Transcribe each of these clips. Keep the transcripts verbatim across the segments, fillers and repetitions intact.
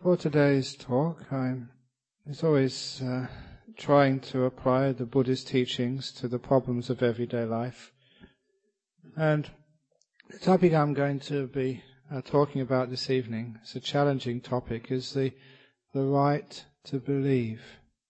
For today's talk, I'm as always uh, trying to apply the Buddhist teachings to the problems of everyday life. And the topic I'm going to be uh, talking about this evening, it's a challenging topic, is the, the right to believe.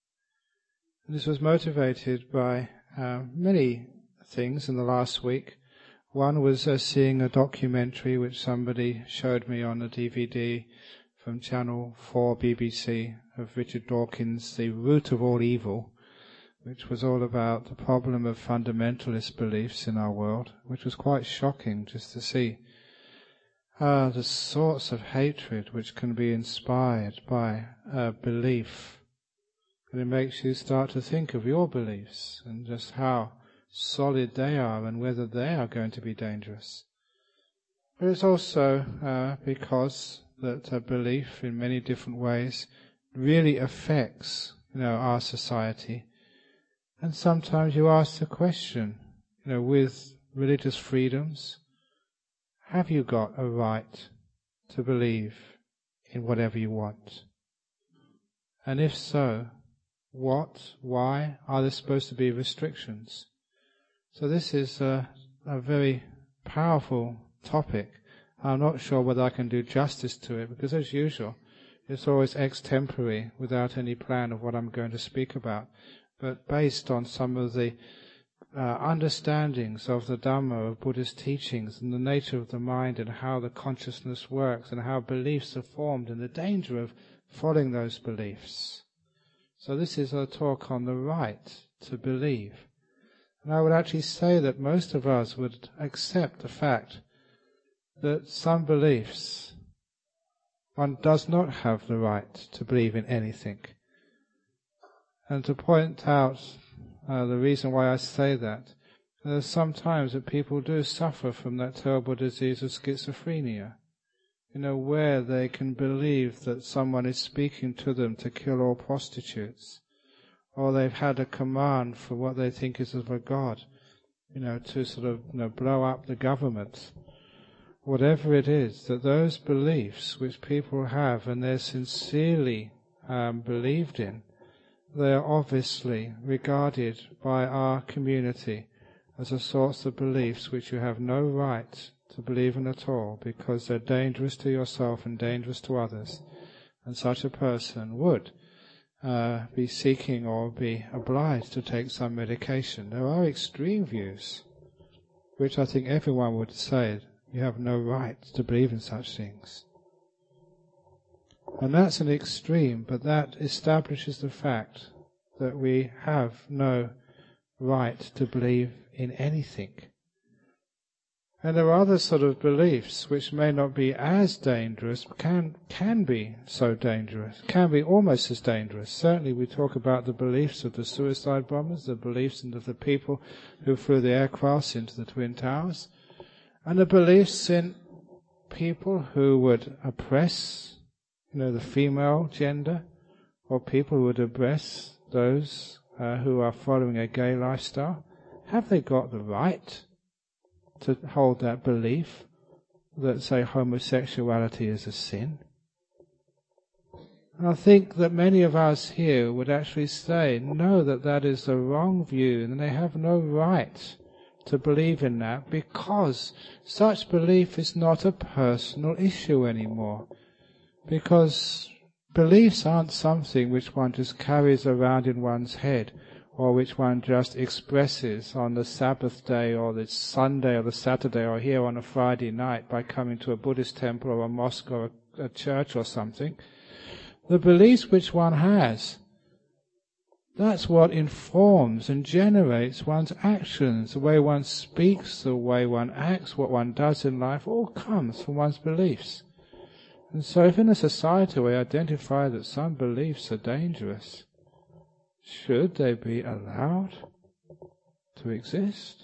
And this was motivated by uh, many things in the last week. One was uh, seeing a documentary which somebody showed me on a D V D from Channel four B B C of Richard Dawkins, The Root of All Evil, which was all about the problem of fundamentalist beliefs in our world, which was quite shocking just to see uh, the sorts of hatred which can be inspired by a belief. And it makes you start to think of your beliefs and just how solid they are and whether they are going to be dangerous. But it's also uh, because that a belief in many different ways really affects, you know, our society. And sometimes you ask the question, you know, with religious freedoms, have you got a right to believe in whatever you want? And if so, what, why are there supposed to be restrictions? So this is a, a very powerful topic. I'm not sure whether I can do justice to it, because as usual, it's always extempore, without any plan of what I'm going to speak about, but based on some of the uh, understandings of the Dhamma, of Buddhist teachings, and the nature of the mind, and how the consciousness works, and how beliefs are formed, and the danger of following those beliefs. So this is a talk on the right to believe. And I would actually say that most of us would accept the fact that some beliefs, one does not have the right to believe in anything. And to point out uh, the reason why I say that, there's sometimes that people do suffer from that terrible disease of schizophrenia, you know, where they can believe that someone is speaking to them to kill all prostitutes, or they've had a command for what they think is of a god, you know, to sort of, you know, blow up the government. Whatever it is, that those beliefs which people have and they're sincerely um, believed in, they are obviously regarded by our community as a source of beliefs which you have no right to believe in at all, because they're dangerous to yourself and dangerous to others. And such a person would uh, be seeking or be obliged to take some medication. There are extreme views, which I think everyone would say, you have no right to believe in such things. And that's an extreme, but that establishes the fact that we have no right to believe in anything. And there are other sort of beliefs which may not be as dangerous, can can be so dangerous, can be almost as dangerous. Certainly we talk about the beliefs of the suicide bombers, the beliefs of the people who flew the aircrafts into the Twin Towers, and the beliefs in people who would oppress, you know, the female gender, or people who would oppress those uh, who are following a gay lifestyle. Have they got the right to hold that belief that, say, homosexuality is a sin? And I think that many of us here would actually say, no, that that is the wrong view, and they have no right to believe in that, because such belief is not a personal issue anymore. Because beliefs aren't something which one just carries around in one's head, or which one just expresses on the Sabbath day or the Sunday or the Saturday or here on a Friday night by coming to a Buddhist temple or a mosque or a, a church or something. The beliefs which one has, that's what informs and generates one's actions. The way one speaks, the way one acts, what one does in life, all comes from one's beliefs. And so if in a society we identify that some beliefs are dangerous, should they be allowed to exist?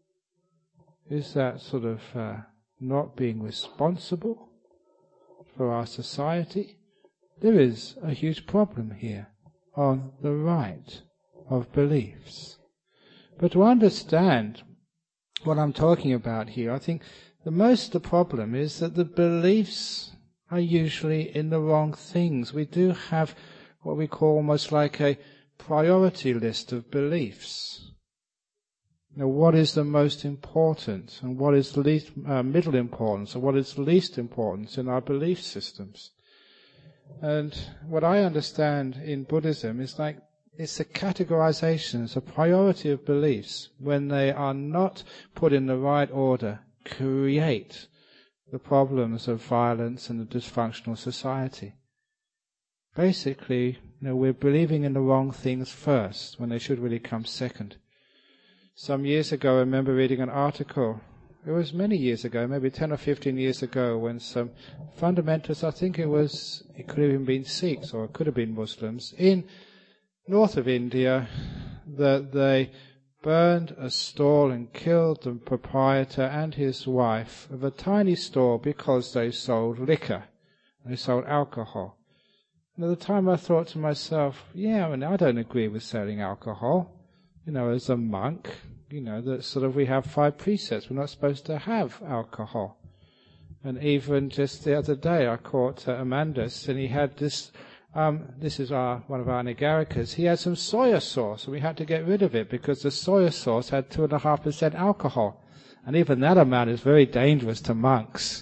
Is that sort of uh, not being responsible for our society? There is a huge problem here on the right of beliefs. But to understand what I'm talking about here, I think the most the problem is that the beliefs are usually in the wrong things. We do have what we call almost like a priority list of beliefs. Now, what is the most important, and what is least uh, middle importance, and what is least importance in our belief systems? And what I understand in Buddhism is like it's a categorization, it's a priority of beliefs. When they are not put in the right order, create the problems of violence and a dysfunctional society. Basically, you know, we're believing in the wrong things first when they should really come second. Some years ago, I remember reading an article. It was many years ago, maybe ten or fifteen years ago, when some fundamentalists, I think it was, it could have even been Sikhs or it could have been Muslims, in north of India, that they burned a stall and killed the proprietor and his wife of a tiny store because they sold liquor. They sold alcohol. And at the time I thought to myself, yeah, I mean, I don't agree with selling alcohol. You know, as a monk, you know, that sort of we have five precepts. We're not supposed to have alcohol. And even just the other day I caught uh, Amandus, and he had this, um, this is our, one of our Nigarikas, he had some soya sauce, and we had to get rid of it because the soya sauce had two and a half percent alcohol. And even that amount is very dangerous to monks.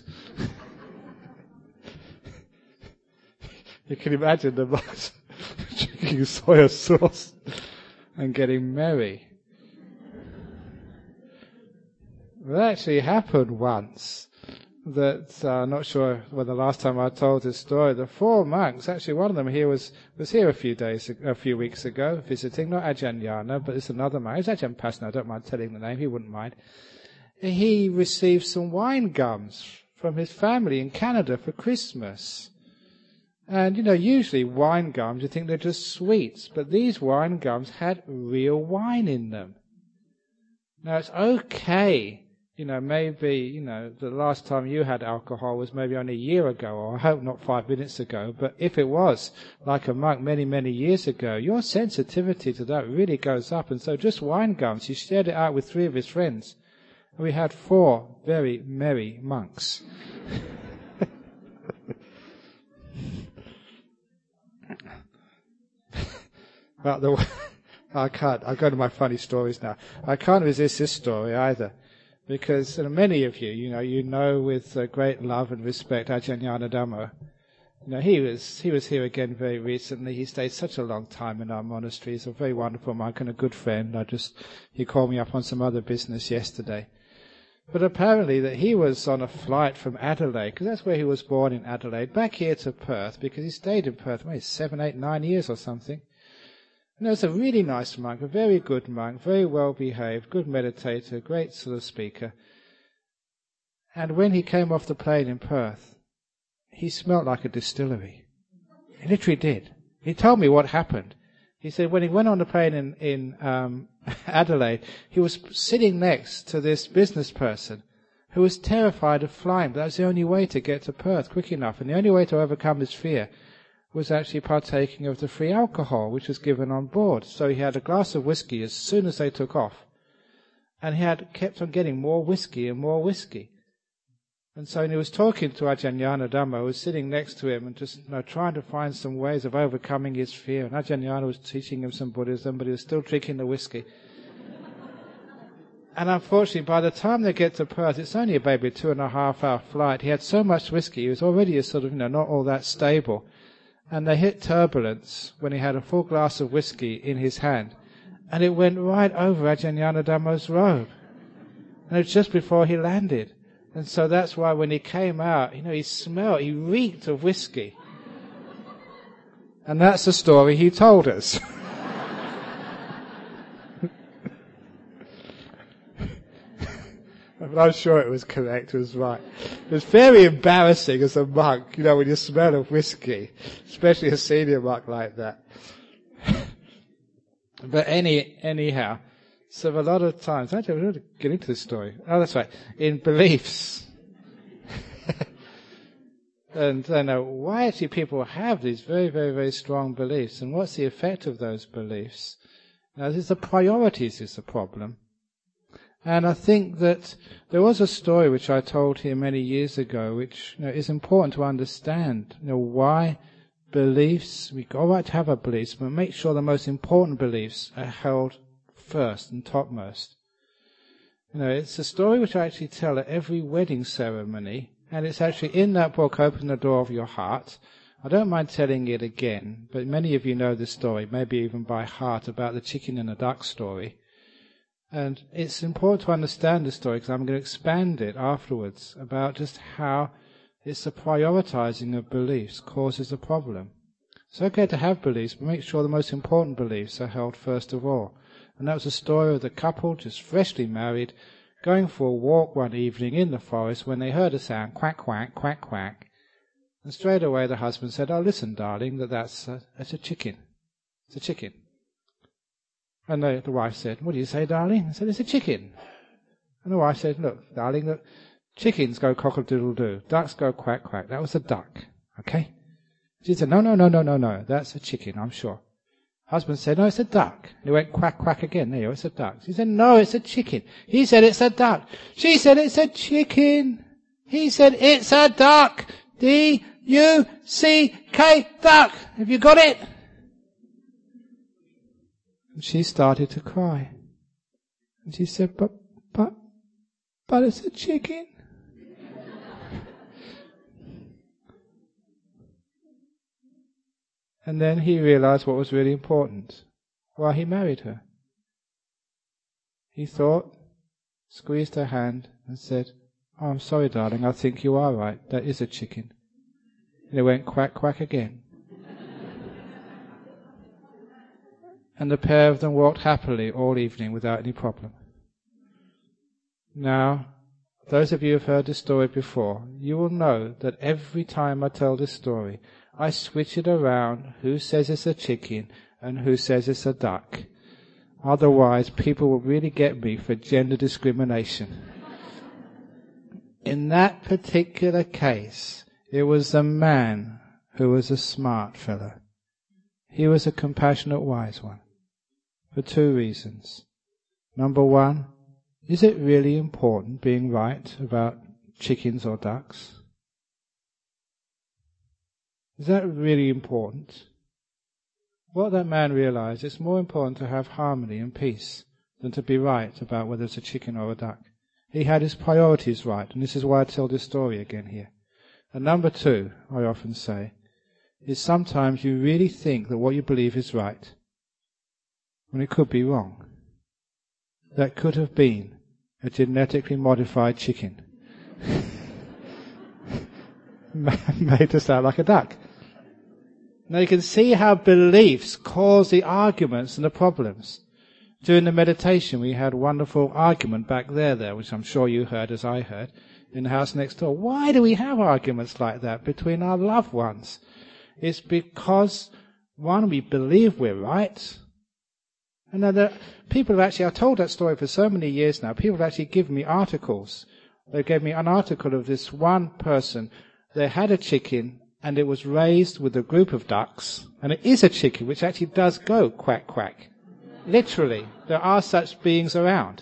You can imagine the monks drinking soya sauce and getting merry. It actually happened once that, uh, I'm not sure when the last time I told this story, the four monks, actually one of them here was, was here a few days, a few weeks ago, visiting, not Ajahn Yana, but it's another monk. It's Ajahn Pasna, I don't mind telling the name, he wouldn't mind. He received some wine gums from his family in Canada for Christmas. And, you know, usually wine gums, you think they're just sweets, but these wine gums had real wine in them. Now, it's okay, you know, maybe, you know, the last time you had alcohol was maybe only a year ago, or I hope not five minutes ago, but if it was, like a monk many, many years ago, your sensitivity to that really goes up. And so just wine gums, he shared it out with three of his friends. And we had four very merry monks. But the, I can't, I'll go to my funny stories now. I can't resist this story either, because you know, many of you, you know, you know with uh, great love and respect Ajahn Yana Dhammo. You know, he was, he was here again very recently. He stayed such a long time in our monastery. He's a very wonderful monk and a good friend. I just, he called me up on some other business yesterday. But apparently that he was on a flight from Adelaide, because that's where he was born, in Adelaide, back here to Perth, because he stayed in Perth, maybe seven, eight, nine years or something. And he was a really nice monk, a very good monk, very well behaved, good meditator, great sort of speaker. And when he came off the plane in Perth, he smelt like a distillery. He literally did. He told me what happened. He said when he went on the plane in, in um, Adelaide, he was sitting next to this business person who was terrified of flying, but that was the only way to get to Perth quick enough. And the only way to overcome his fear was actually partaking of the free alcohol, which was given on board. So he had a glass of whiskey as soon as they took off. And he had kept on getting more whiskey and more whiskey. And so when he was talking to Ajahn Yana Dhammo, who was sitting next to him and just you know, trying to find some ways of overcoming his fear. And Ajahn Yana was teaching him some Buddhism, but he was still drinking the whiskey. And unfortunately, by the time they get to Perth, it's only a maybe two and a half hour flight. He had so much whiskey, he was already a sort of, you know, not all that stable. And they hit turbulence when he had a full glass of whiskey in his hand. And it went right over Ajahn Yana Dhammo's robe. And it was just before he landed. And so that's why when he came out, you know, he smelled, he reeked of whiskey. And that's the story he told us. But I'm sure it was correct, it was right. It was very embarrassing as a monk, you know, when you smell of whiskey, especially a senior monk like that. But any, anyhow, so a lot of times, actually, I'm going to get into this story. Oh, that's right. In beliefs. And I know why actually people have these very, very, very strong beliefs, and what's the effect of those beliefs? Now, there's the priorities is the problem. And I think that there was a story which I told here many years ago, which you know, is important to understand. You know, why beliefs, we got right to have our beliefs, but make sure the most important beliefs are held first and topmost. You know, it's a story which I actually tell at every wedding ceremony, and it's actually in that book, Open the Door of Your Heart. I don't mind telling it again, but many of you know the story, maybe even by heart, about the chicken and the duck story. And it's important to understand the story because I'm going to expand it afterwards about just how it's the prioritizing of beliefs causes a problem. It's okay to have beliefs, but make sure the most important beliefs are held first of all. And that was a story of the couple, just freshly married, going for a walk one evening in the forest when they heard a sound, quack, quack, quack, quack. And straight away the husband said, "Oh, listen, darling, that that's a, that's a chicken. It's a chicken." And the, the wife said, "What do you say, darling?" I said, "It's a chicken." And the wife said, "Look, darling, look, chickens go cock-a-doodle-doo. Ducks go quack-quack. That was a duck, okay?" She said, no, no, no, no, no, no. That's a chicken, I'm sure." Husband said, "No, it's a duck." And he went quack-quack again. There you go, it's a duck. She said, "No, it's a chicken." He said, "It's a duck." She said, "It's a chicken." He said, "It's a duck. D U C K, duck. Have you got it?" And she started to cry. And she said, but, but, but it's a chicken. And then he realized what was really important. Why he married her. He thought, squeezed her hand and said, "Oh, I'm sorry, darling, I think you are right. That is a chicken." And it went quack, quack again. And the pair of them walked happily all evening without any problem. Now, those of you who have heard this story before, you will know that every time I tell this story, I switch it around who says it's a chicken and who says it's a duck. Otherwise, people will really get me for gender discrimination. In that particular case, it was the man who was a smart fellow. He was a compassionate, wise one. For two reasons. Number one, is it really important being right about chickens or ducks? Is that really important? What that man realized, it's more important to have harmony and peace than to be right about whether it's a chicken or a duck. He had his priorities right, and this is why I tell this story again here. And number two, I often say, is sometimes you really think that what you believe is right, when it could be wrong. That could have been a genetically modified chicken. Made to sound like a duck. Now you can see how beliefs cause the arguments and the problems. During the meditation we had a wonderful argument back there, there, which I'm sure you heard as I heard, in the house next door. Why do we have arguments like that between our loved ones? It's because, one, we believe we're right. And now the people have actually, I've told that story for so many years now, people have actually given me articles. They gave me an article of this one person. They had a chicken and it was raised with a group of ducks. And it is a chicken which actually does go quack quack. Literally, there are such beings around.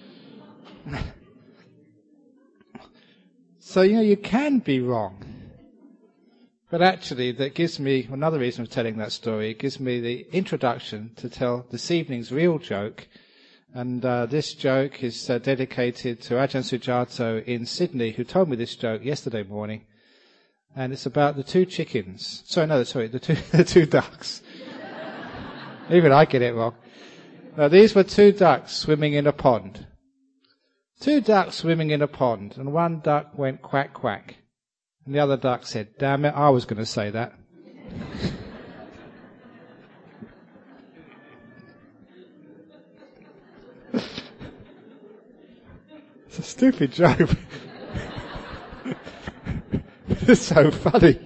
So, you know, you can be wrong. But actually, that gives me another reason for telling that story. It gives me the introduction to tell this evening's real joke. And uh, this joke is uh, dedicated to Ajahn Sujato in Sydney, who told me this joke yesterday morning. And it's about the two chickens. Sorry, no, sorry, the two, the two ducks. Even I get it wrong. Now, these were two ducks swimming in a pond. Two ducks swimming in a pond, and one duck went quack, quack. And the other duck said, "Damn it, I was going to say that." It's a stupid joke. It's so funny.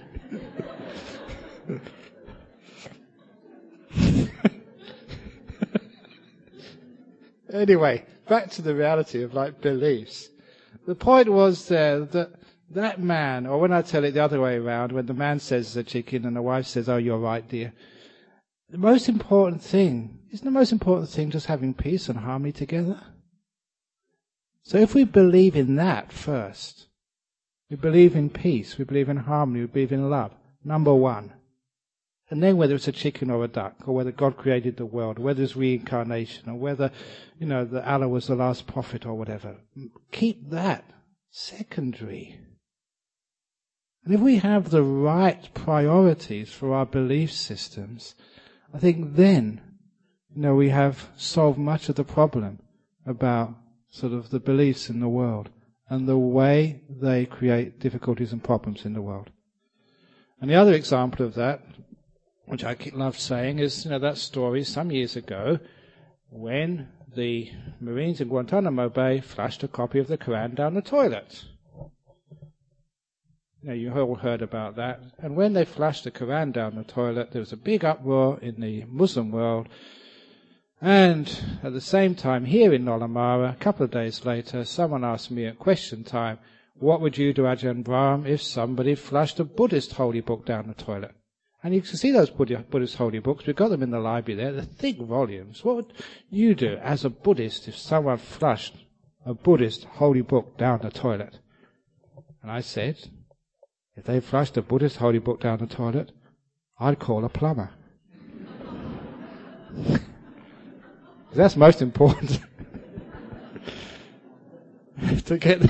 Anyway, back to the reality of like beliefs. The point was there that that man, or when I tell it the other way around, when the man says it's a chicken and the wife says, "Oh, you're right, dear," the most important thing, isn't the most important thing just having peace and harmony together? So if we believe in that first, we believe in peace, we believe in harmony, we believe in love, number one. And then whether it's a chicken or a duck, or whether God created the world, or whether it's reincarnation, or whether, you know, that Allah was the last prophet or whatever, keep that secondary. And if we have the right priorities for our belief systems, I think then, you know, we have solved much of the problem about sort of the beliefs in the world and the way they create difficulties and problems in the world. And the other example of that, which I love saying, is, you know, that story some years ago when the Marines in Guantanamo Bay flushed a copy of the Quran down the toilet. You know, you all heard about that. And when they flushed the Quran down the toilet, there was a big uproar in the Muslim world. And at the same time, here in Nolamara, a couple of days later, someone asked me at question time, what would you do, Ajahn Brahm, if somebody flushed a Buddhist holy book down the toilet? And you can see those Buddhist holy books. We've got them in the library there. They're thick volumes. What would you do as a Buddhist if someone flushed a Buddhist holy book down the toilet? And I said, if they flushed a Buddhist holy book down the toilet, I'd call a plumber. That's most important. to get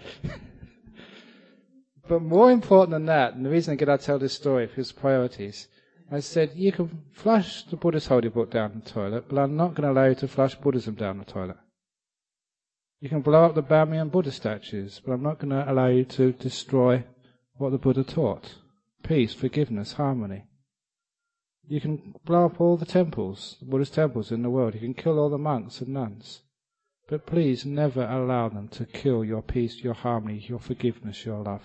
But more important than that, and the reason again I tell this story for his priorities, I said, you can flush the Buddhist holy book down the toilet, but I'm not going to allow you to flush Buddhism down the toilet. You can blow up the Bamiyan Buddha statues, but I'm not going to allow you to destroy what the Buddha taught. Peace, forgiveness, harmony. You can blow up all the temples, the Buddhist temples in the world. You can kill all the monks and nuns. But please never allow them to kill your peace, your harmony, your forgiveness, your love.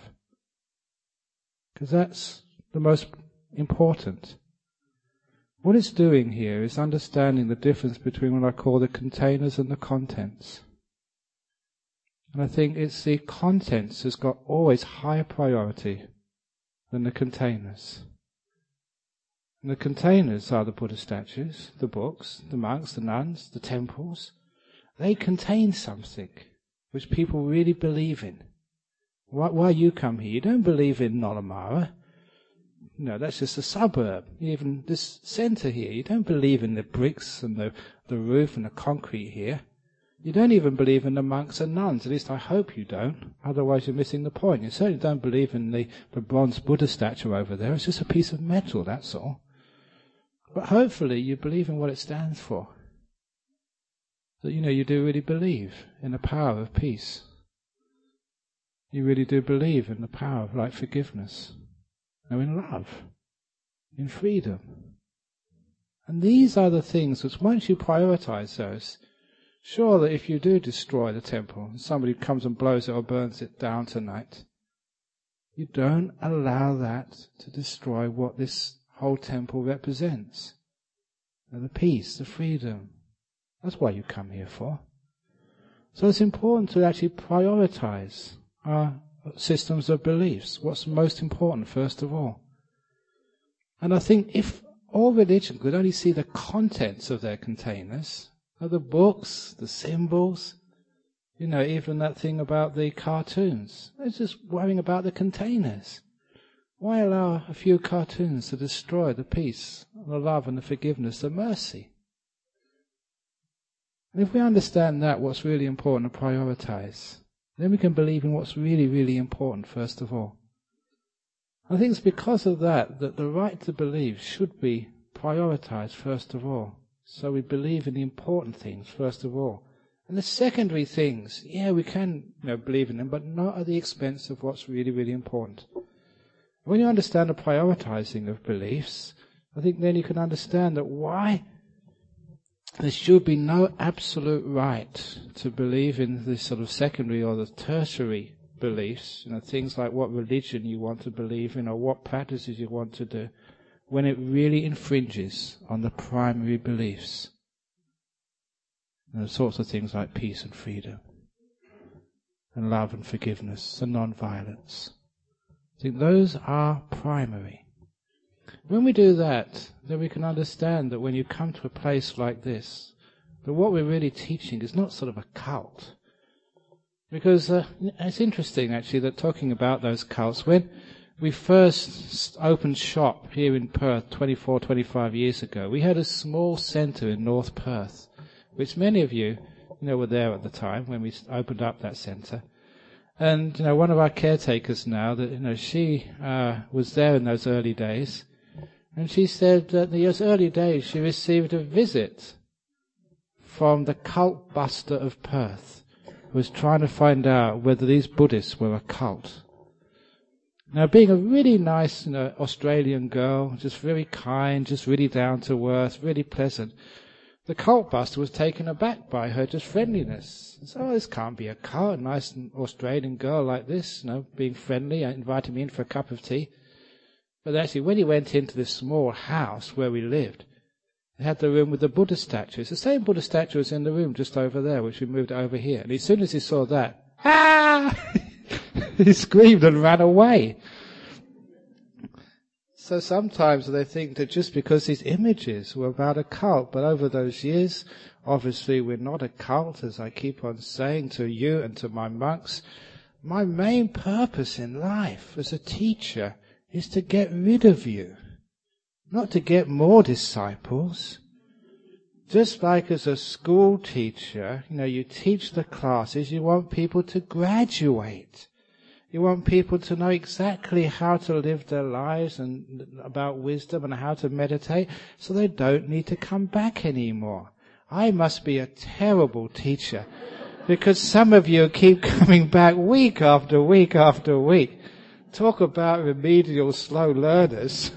Because that's the most important. What it's doing here is understanding the difference between what I call the containers and the contents. And I think it's the contents has got always higher priority than the containers. And the containers are the Buddha statues, the books, the monks, the nuns, the temples. They contain something which people really believe in. Why, why you come here? You don't believe in Nolamara. No, that's just a suburb. Even this centre here, you don't believe in the bricks and the, the roof and the concrete here. You don't even believe in the monks and nuns. At least I hope you don't. Otherwise you're missing the point. You certainly don't believe in the, the bronze Buddha statue over there. It's just a piece of metal, that's all. But hopefully you believe in what it stands for. That, you know, you do really believe in the power of peace. You really do believe in the power of, like, forgiveness. No, in love. In freedom. And these are the things which, once you prioritize those, sure that if you do destroy the temple, and somebody comes and blows it or burns it down tonight, you don't allow that to destroy what this whole temple represents. And the peace, the freedom. That's what you come here for. So it's important to actually prioritize our systems of beliefs. What's most important, first of all. And I think if all religion could only see the contents of their containers, the books, the symbols, you know, even that thing about the cartoons, they're just worrying about the containers. Why allow a few cartoons to destroy the peace, the love and the forgiveness, the mercy? And if we understand that, what's really important to prioritize, then we can believe in what's really, really important first of all. I think it's because of that that the right to believe should be prioritized first of all. So we believe in the important things first of all. And the secondary things, yeah, we can, you know, believe in them, but not at the expense of what's really, really important. When you understand the prioritizing of beliefs, I think then you can understand that why there should be no absolute right to believe in this sort of secondary or the tertiary beliefs, you know, things like what religion you want to believe in or what practices you want to do, when it really infringes on the primary beliefs. And the sorts of things like peace and freedom, and love and forgiveness and non-violence. I think those are primary. When we do that, then we can understand that when you come to a place like this, that what we're really teaching is not sort of a cult. Because uh, it's interesting, actually, that talking about those cults, when we first opened shop here in Perth twenty-four, twenty-five years ago, we had a small centre in North Perth, which many of you, you know, were there at the time when we opened up that centre. And, you know, one of our caretakers now, that you know, she uh, was there in those early days, and she said that in those early days she received a visit from the cult buster of Perth, who was trying to find out whether these Buddhists were a cult. Now, being a really nice, you know, Australian girl, just very kind, just really down to earth, really pleasant, the cult buster was taken aback by her just friendliness. He said, oh, this can't be a cult, a nice Australian girl like this, you know, being friendly, inviting me in for a cup of tea. But actually, when he went into this small house where we lived, they had the room with the Buddha statue. It's the same Buddha statue as in the room just over there, which we moved over here. And as soon as he saw that, ah! he screamed and ran away. So sometimes they think that just because these images were about a cult, but over those years, obviously we're not a cult, as I keep on saying to you and to my monks. My main purpose in life as a teacher is to get rid of you, not to get more disciples. Just like as a school teacher, you know, you teach the classes, you want people to graduate. You want people to know exactly how to live their lives and about wisdom and how to meditate, so they don't need to come back anymore. I must be a terrible teacher, because some of you keep coming back week after week after week. Talk about remedial slow learners.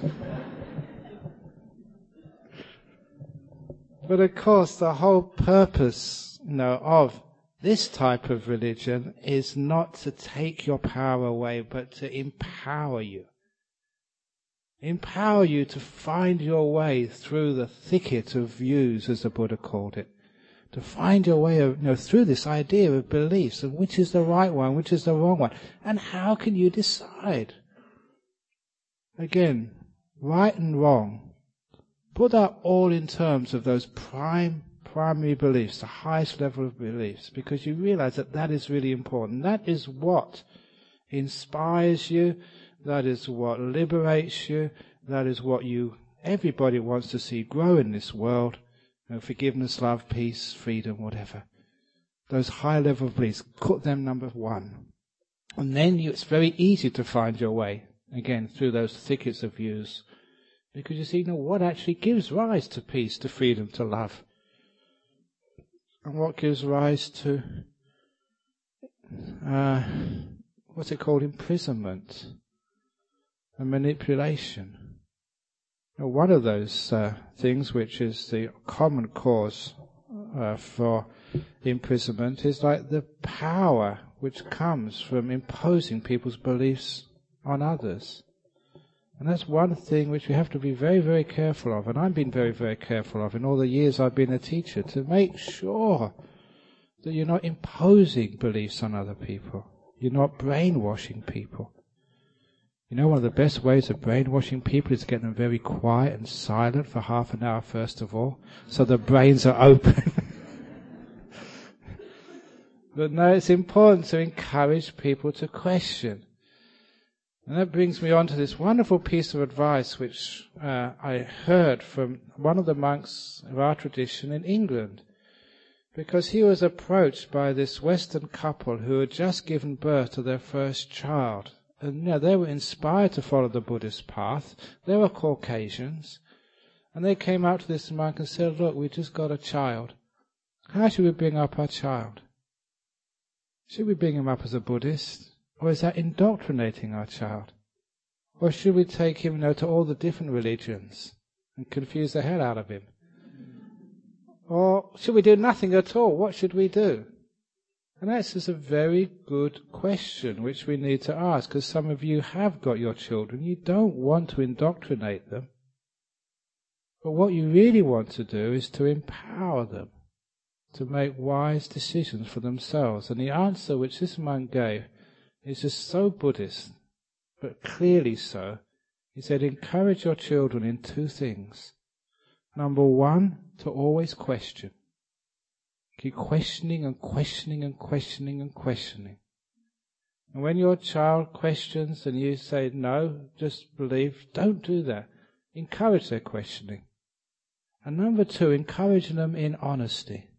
But of course, the whole purpose, you know, of this type of religion is not to take your power away, but to empower you. Empower you to find your way through the thicket of views, as the Buddha called it. To find your way, you know, through this idea of beliefs, and which is the right one, which is the wrong one, and how can you decide? Again, right and wrong. Put that all in terms of those prime primary beliefs, the highest level of beliefs, because you realize that that is really important. That is what inspires you, that is what liberates you, that is what you, everybody wants to see grow in this world. You know, forgiveness, love, peace, freedom, whatever. Those high level beliefs, put them number one. And then you, it's very easy to find your way, again, through those thickets of views, because you see, you know, what actually gives rise to peace, to freedom, to love. And what gives rise to, uh, what's it called, imprisonment and manipulation. Now, one of those uh, things which is the common cause uh, for imprisonment is like the power which comes from imposing people's beliefs on others. And that's one thing which we have to be very, very careful of. And I've been very, very careful of in all the years I've been a teacher, to make sure that you're not imposing beliefs on other people. You're not brainwashing people. You know, one of the best ways of brainwashing people is to get them very quiet and silent for half an hour, first of all, so their brains are open. But no, it's important to encourage people to question. And that brings me on to this wonderful piece of advice which uh, I heard from one of the monks of our tradition in England, because he was approached by this Western couple who had just given birth to their first child. And you know, they were inspired to follow the Buddhist path. They were Caucasians. And they came out to this monk and said, look, we just got a child. How should we bring up our child? Should we bring him up as a Buddhist? Or is that indoctrinating our child? Or should we take him, you know, to all the different religions and confuse the hell out of him? Or should we do nothing at all? What should we do? And that's just a very good question which we need to ask, because some of you have got your children. You don't want to indoctrinate them. But what you really want to do is to empower them to make wise decisions for themselves. And the answer which this monk gave is just so Buddhist, but clearly so. He said, encourage your children in two things. Number one, to always question. Keep questioning and questioning and questioning and questioning. And when your child questions and you say, no, just believe, don't do that. Encourage their questioning. And number two, encourage them in honesty.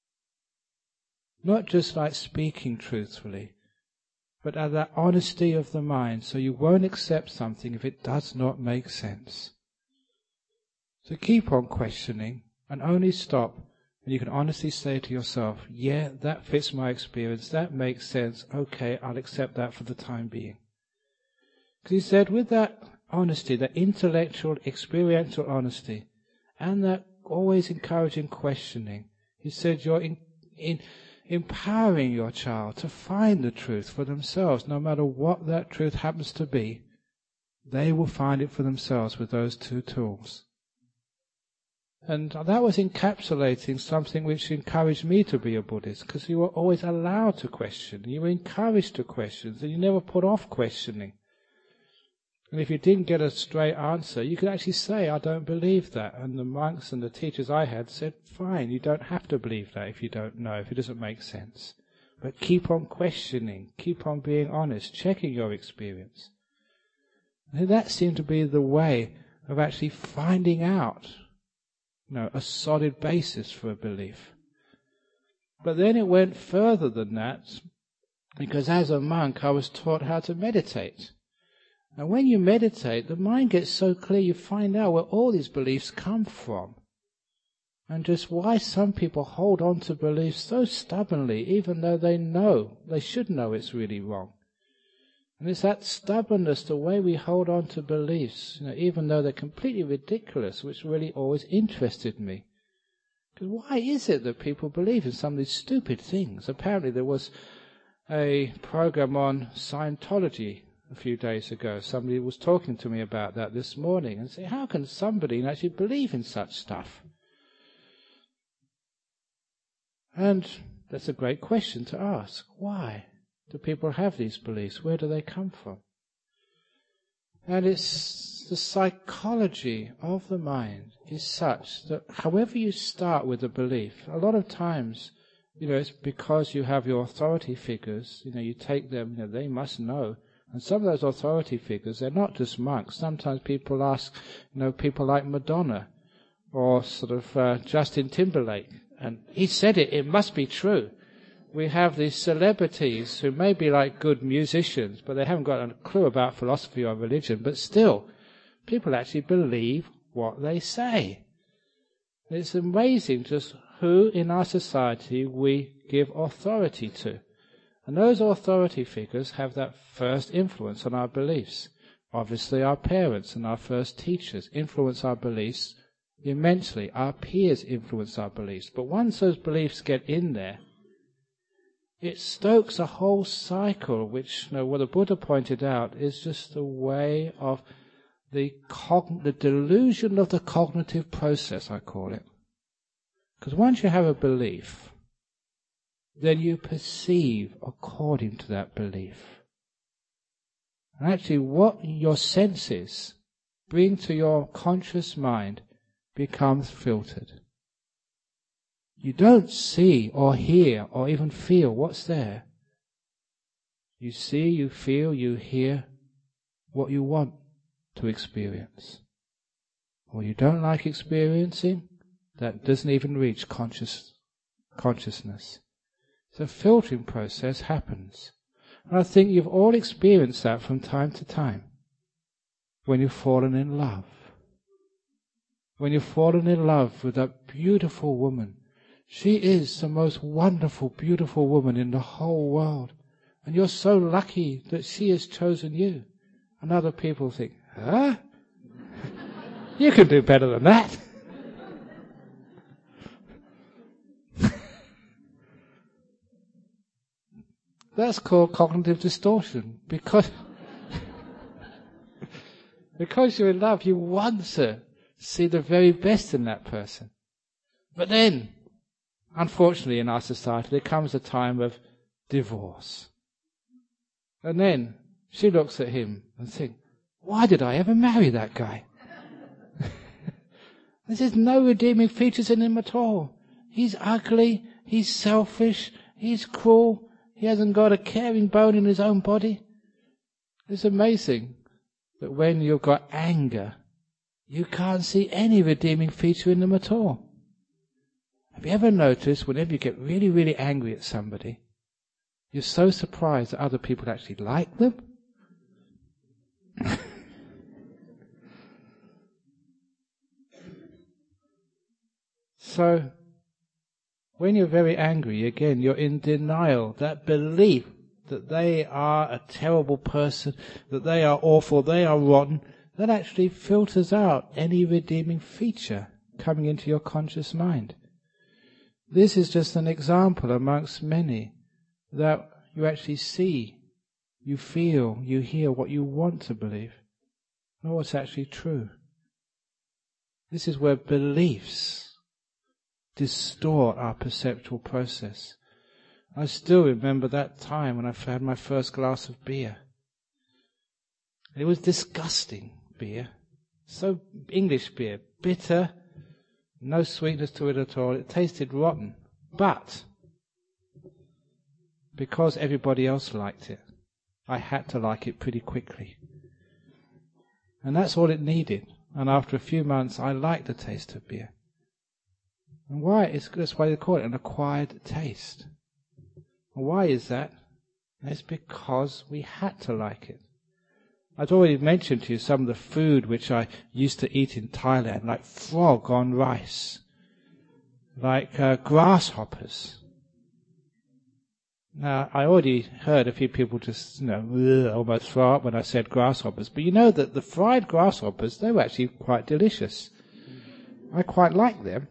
Not just like speaking truthfully, but at that honesty of the mind, so you won't accept something if it does not make sense. So keep on questioning and only stop when you can honestly say to yourself, yeah, that fits my experience, that makes sense, okay, I'll accept that for the time being. Because he said with that honesty, that intellectual, experiential honesty, and that always encouraging questioning, he said you're in, in empowering your child to find the truth for themselves. No matter what that truth happens to be, they will find it for themselves with those two tools. And that was encapsulating something which encouraged me to be a Buddhist, because you were always allowed to question. You were encouraged to question, and you never put off questioning. And if you didn't get a straight answer, you could actually say, I don't believe that. And the monks and the teachers I had said, fine, you don't have to believe that if you don't know, if it doesn't make sense. But keep on questioning, keep on being honest, checking your experience. And that seemed to be the way of actually finding out, you know, a solid basis for a belief. But then it went further than that, because as a monk I was taught how to meditate. And when you meditate, the mind gets so clear, you find out where all these beliefs come from. And just why some people hold on to beliefs so stubbornly, even though they know, they should know it's really wrong. And it's that stubbornness, the way we hold on to beliefs, you know, even though they're completely ridiculous, which really always interested me. Because why is it that people believe in some of these stupid things? Apparently there was a program on Scientology a few days ago. Somebody was talking to me about that this morning and say, how can somebody actually believe in such stuff? And that's a great question to ask. Why do people have these beliefs? Where do they come from? And it's the psychology of the mind is such that however you start with a belief, a lot of times, you know, it's because you have your authority figures, you know, you take them, you know, they must know. And some of those authority figures, they're not just monks. Sometimes people ask, you know, people like Madonna or sort of uh, Justin Timberlake. And he said it, it must be true. We have these celebrities who may be like good musicians, but they haven't got a clue about philosophy or religion. But still, people actually believe what they say. It's amazing just who in our society we give authority to. And those authority figures have that first influence on our beliefs. Obviously our parents and our first teachers influence our beliefs immensely. Our peers influence our beliefs. But once those beliefs get in there, it stokes a whole cycle, which, you know, what the Buddha pointed out is just a way of the, cogn- the delusion of the cognitive process, I call it. Because once you have a belief, then you perceive according to that belief. And actually what your senses bring to your conscious mind becomes filtered. You don't see or hear or even feel what's there. You see, you feel, you hear what you want to experience. Or you don't like experiencing, that doesn't even reach conscious consciousness. The filtering process happens. And I think you've all experienced that from time to time. When you've fallen in love. When you've fallen in love with that beautiful woman. She is the most wonderful, beautiful woman in the whole world. And you're so lucky that she has chosen you. And other people think, huh? You can do better than that. That's called cognitive distortion. Because, because you're in love, you want to see the very best in that person. But then, unfortunately in our society, there comes a time of divorce. And then she looks at him and thinks, why did I ever marry that guy? There's no redeeming features in him at all. He's ugly, he's selfish, he's cruel, he hasn't got a caring bone in his own body. It's amazing that when you've got anger, you can't see any redeeming feature in them at all. Have you ever noticed whenever you get really, really angry at somebody, you're so surprised that other people actually like them? So, when you're very angry, again, you're in denial. That belief that they are a terrible person, that they are awful, they are rotten, that actually filters out any redeeming feature coming into your conscious mind. This is just an example amongst many that you actually see, you feel, you hear what you want to believe, not what's actually true. This is where beliefs distort our perceptual process. I still remember that time when I had my first glass of beer. It was disgusting beer. So English beer, bitter, no sweetness to it at all. It tasted rotten. But because everybody else liked it, I had to like it pretty quickly. And that's all it needed. And after a few months, I liked the taste of beer. And why? It's, that's why they call it an acquired taste. And why is that? It's because we had to like it. I've already mentioned to you some of the food which I used to eat in Thailand, like frog on rice, like uh, grasshoppers. Now, I already heard a few people just, you know, almost throw up when I said grasshoppers. But you know that the fried grasshoppers, they were actually quite delicious. I quite like them.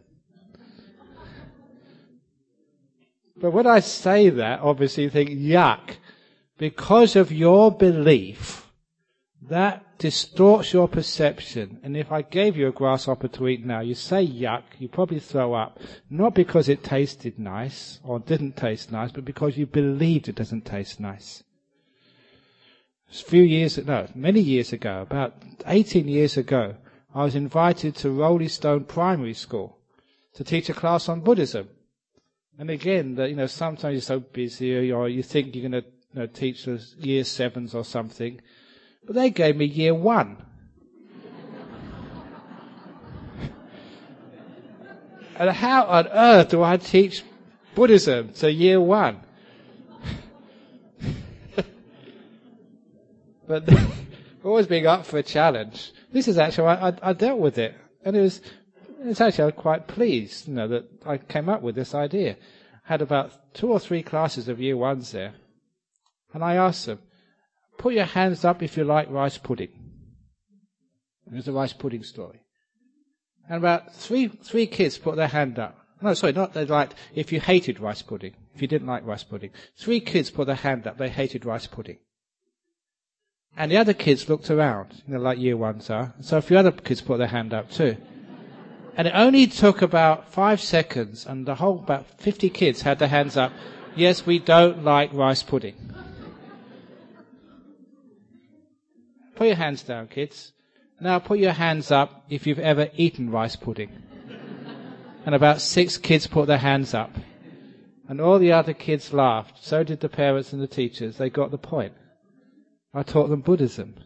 But when I say that, obviously you think, yuck. Because of your belief, that distorts your perception. And if I gave you a grasshopper to eat now, you say yuck, you probably throw up. Not because it tasted nice, or didn't taste nice, but because you believed it doesn't taste nice. A few years, no, many years ago, about eighteen years ago, I was invited to Rolling Stone Primary School to teach a class on Buddhism. And again, the, you know, sometimes you're so busy, or you think you're going to you know, teach the year sevens or something. But they gave me year one. And how on earth do I teach Buddhism to year one? But always being up for a challenge. This is actually, I, I, I dealt with it. And it was, it's actually, I was quite pleased, you know, that I came up with this idea. I had about two or three classes of year ones there. And I asked them, put your hands up if you like rice pudding. It was a rice pudding story. And about three three kids put their hand up. No, sorry, not they liked, if you hated rice pudding, if you didn't like rice pudding. Three kids put their hand up, they hated rice pudding. And the other kids looked around, you know, like year ones are. So a few other kids put their hand up too. And it only took about five seconds, and the whole, about fifty kids had their hands up. Yes, we don't like rice pudding. Put your hands down, kids. Now put your hands up if you've ever eaten rice pudding. And about six kids put their hands up. And all the other kids laughed. So did the parents and the teachers. They got the point. I taught them Buddhism.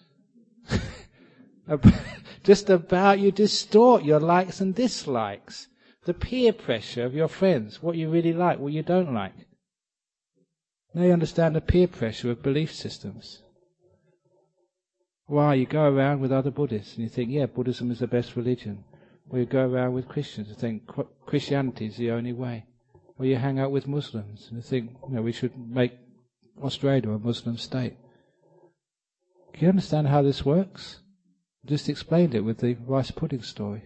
Just about you distort your likes and dislikes. The peer pressure of your friends. What you really like, what you don't like. Now you understand the peer pressure of belief systems. Why, you go around with other Buddhists and you think, yeah, Buddhism is the best religion. Or you go around with Christians and think Christianity is the only way. Or you hang out with Muslims and you think, you know, we should make Australia a Muslim state. Do you understand how this works? I just explained it with the rice pudding story.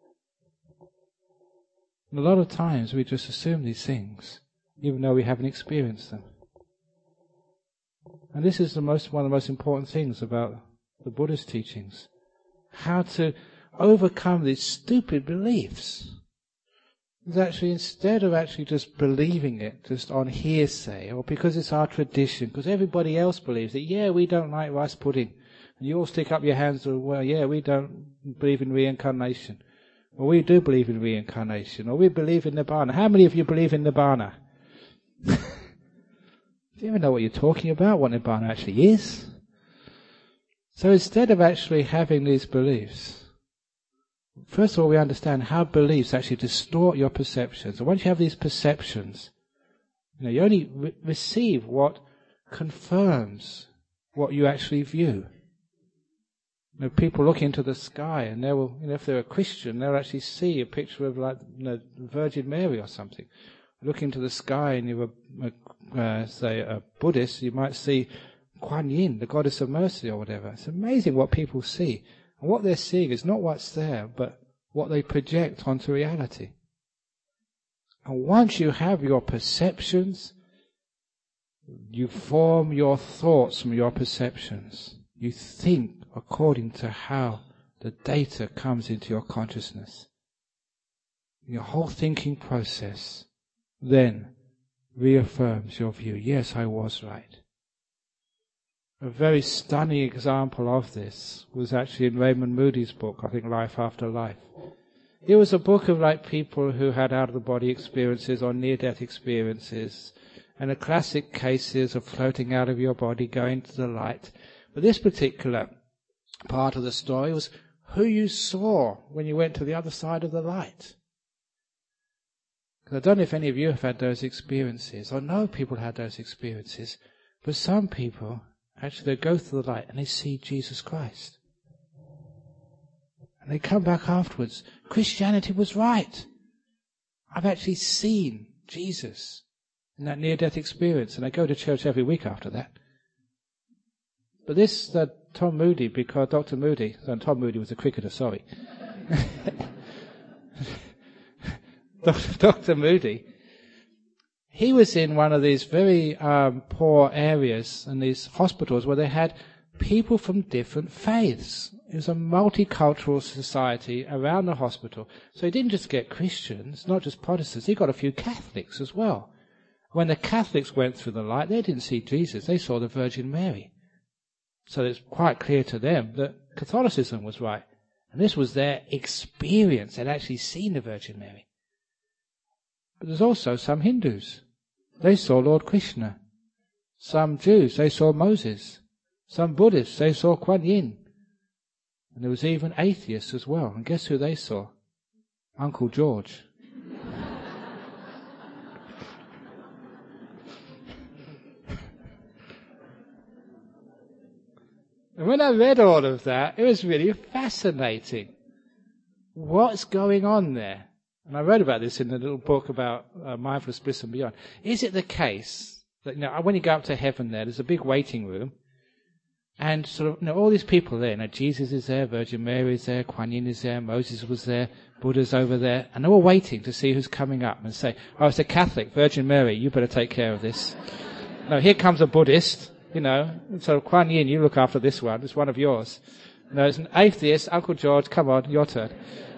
And a lot of times we just assume these things, even though we haven't experienced them. And this is the most one of the most important things about the Buddhist teachings. How to overcome these stupid beliefs. It's actually, instead of actually just believing it, just on hearsay, or because it's our tradition, because everybody else believes it, yeah, we don't like rice pudding. And you all stick up your hands and, well, yeah, we don't believe in reincarnation. or we do believe in reincarnation, or we believe in Nibbana. How many of you believe in Nibbana? Do you even know what you're talking about, what Nibbana actually is? So instead of actually having these beliefs, first of all, we understand how beliefs actually distort your perceptions. And once you have these perceptions, you know, you only re- receive what confirms what you actually view. You know, people look into the sky, and they will, you know, if they're a Christian, they'll actually see a picture of, like, you know, Virgin Mary or something. Look into the sky, and you're a, a, uh, say a Buddhist, you might see Kuan Yin, the goddess of mercy, or whatever. It's amazing what people see. And what they're seeing is not what's there, but what they project onto reality. And once you have your perceptions, you form your thoughts from your perceptions. You think according to how the data comes into your consciousness. Your whole thinking process then reaffirms your view. Yes, I was right. A very stunning example of this was actually in Raymond Moody's book, I think, Life After Life. It was a book of like people who had out-of-the-body experiences or near-death experiences, and the classic cases of floating out of your body, going to the light. But this particular part of the story was who you saw when you went to the other side of the light. Because I don't know if any of you have had those experiences, or know people had those experiences, but some people actually, they go through the light and they see Jesus Christ. And they come back afterwards. Christianity was right. I've actually seen Jesus in that near-death experience. And I go to church every week after that. But this, uh, Tom Moody, because Doctor Moody, uh, Tom Moody was a cricketer, sorry. Doctor Moody, he was in one of these very um, poor areas and these hospitals where they had people from different faiths. It was a multicultural society around the hospital. So he didn't just get Christians, not just Protestants, he got a few Catholics as well. When the Catholics went through the light, they didn't see Jesus, they saw the Virgin Mary. So it's quite clear to them that Catholicism was right. And this was their experience. They'd actually seen the Virgin Mary. But there's also some Hindus. They saw Lord Krishna. Some Jews, they saw Moses. Some Buddhists, they saw Kuan Yin. And there was even atheists as well. And guess who they saw? Uncle George. And when I read all of that, it was really fascinating. What's going on there? And I wrote about this in a little book about uh, mindfulness, bliss and beyond. Is it the case that, you know, when you go up to heaven there, there's a big waiting room, and sort of, you know, all these people there, you know, Jesus is there, Virgin Mary is there, Kuan Yin is there, Moses was there, Buddha's over there, and they're all waiting to see who's coming up and say, oh, it's a Catholic, Virgin Mary, you better take care of this. No, here comes a Buddhist, you know, so Kuan Yin, you look after this one, it's one of yours. No, it's an atheist, Uncle George, come on, your turn.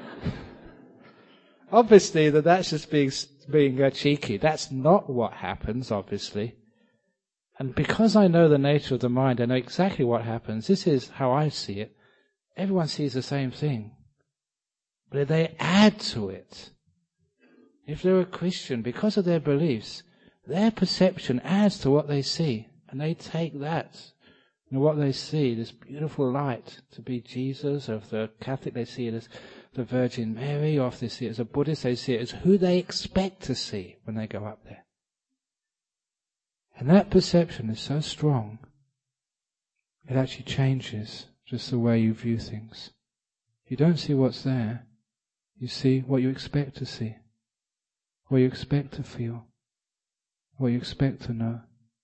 Obviously, that that's just being being uh, cheeky. That's not what happens, obviously. And because I know the nature of the mind, I know exactly what happens. This is how I see it. Everyone sees the same thing. But they add to it. If they're a Christian, because of their beliefs, their perception adds to what they see. And they take that, you know, what they see, this beautiful light, to be Jesus. Or if they're Catholic, they see it as the Virgin Mary, or if they see it as a Buddhist, they see it as who they expect to see when they go up there. And that perception is so strong, it actually changes just the way you view things. You don't see what's there, you see what you expect to see, what you expect to feel, what you expect to know.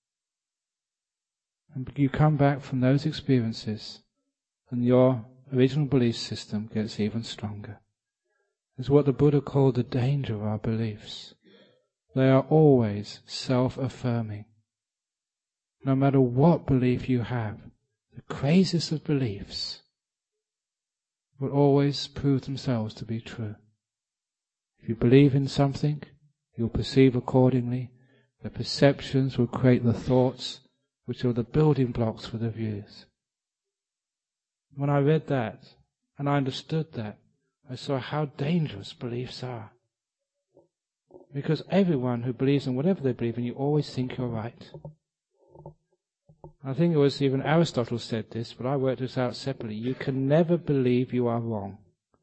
And you come back from those experiences, and your original belief system gets even stronger. It's what the Buddha called the danger of our beliefs. They are always self-affirming. No matter what belief you have, the craziest of beliefs will always prove themselves to be true. If you believe in something, you'll perceive accordingly. The perceptions will create the thoughts, which are the building blocks for the views. When I read that, and I understood that, I saw how dangerous beliefs are. Because everyone who believes in whatever they believe in, you always think you're right. I think it was even Aristotle said this, but I worked this out separately. You can never believe you are wrong.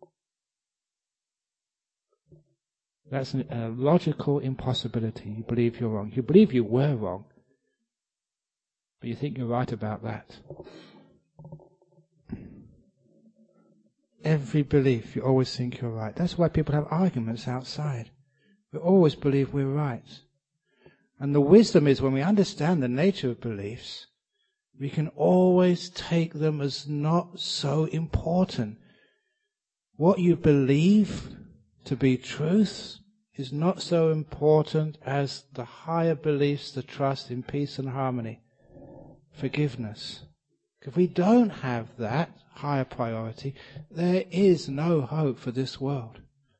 That's a logical impossibility. You believe you're wrong. You believe you were wrong, but you think you're right about that. Every belief, you always think you're right. That's why people have arguments outside. We always believe we're right. And the wisdom is when we understand the nature of beliefs, we can always take them as not so important. What you believe to be truth is not so important as the higher beliefs, the trust in peace and harmony, forgiveness. If we don't have that higher priority, there is no hope for this world.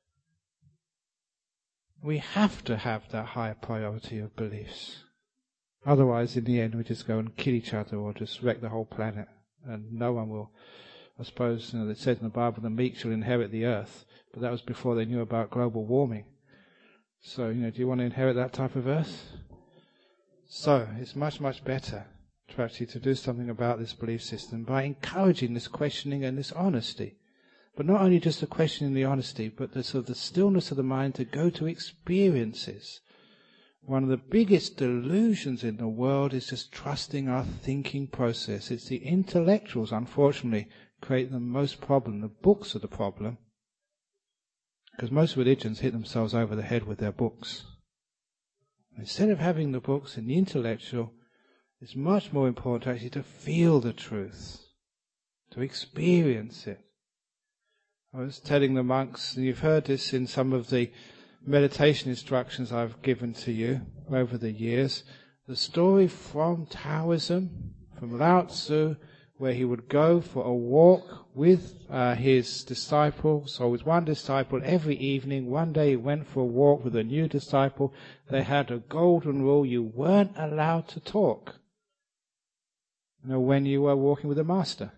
We have to have that higher priority of beliefs. Otherwise, in the end, we just go and kill each other or just wreck the whole planet. And no one will, I suppose, you know, it says in the Bible, the meek shall inherit the earth. But that was before they knew about global warming. So, you know, do you want to inherit that type of earth? So, it's much, much better to actually to do something about this belief system by encouraging this questioning and this honesty. But not only just the questioning and the honesty, but the sort of the stillness of the mind to go to experiences. One of the biggest delusions in the world is just trusting our thinking process. It's the intellectuals, unfortunately, create the most problem. The books are the problem. Because most religions hit themselves over the head with their books. Instead of having the books and the intellectual, it's much more important actually to feel the truth, to experience it. I was telling the monks, and you've heard this in some of the meditation instructions I've given to you over the years, the story from Taoism, from Lao Tzu, where he would go for a walk with uh, his disciple. So with one disciple every evening. One day he went for a walk with a new disciple. They had a golden rule: you weren't allowed to talk, you know, when you were walking with the master.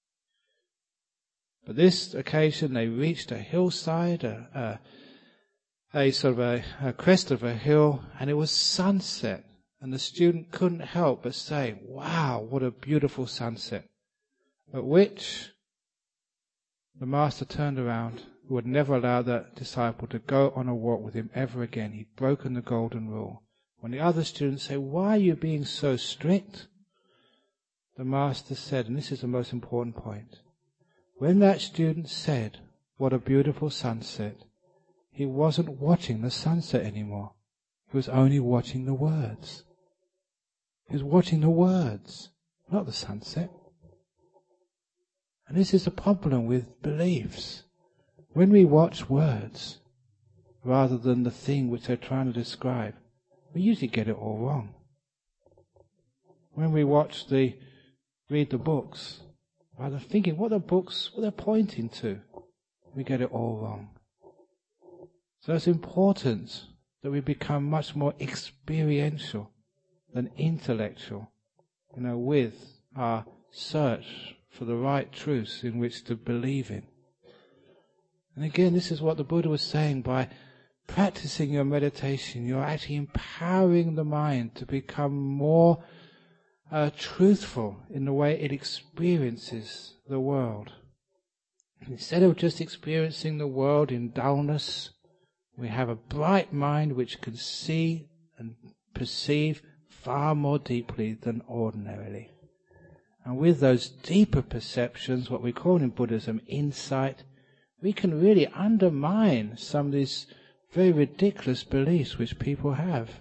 But this occasion they reached a hillside, a, a, a sort of a, a crest of a hill, and it was sunset. And the student couldn't help but say, "Wow, what a beautiful sunset." At which the master turned around, who would never allow that disciple to go on a walk with him ever again. He'd broken the golden rule. When the other students say, "Why are you being so strict?" the master said, and this is the most important point, when that student said, "What a beautiful sunset," he wasn't watching the sunset anymore. He was only watching the words. He was watching the words, not the sunset. And this is the problem with beliefs. When we watch words, rather than the thing which they're trying to describe, we usually get it all wrong. When we watch the, read the books, rather than thinking what the books, what they're pointing to, we get it all wrong. So it's important that we become much more experiential than intellectual, you know, with our search for the right truths in which to believe in. And again, this is what the Buddha was saying. By practicing your meditation, you're actually empowering the mind to become more uh, truthful in the way it experiences the world. Instead of just experiencing the world in dullness, we have a bright mind which can see and perceive far more deeply than ordinarily. And with those deeper perceptions, what we call in Buddhism insight, we can really undermine some of these very ridiculous beliefs which people have.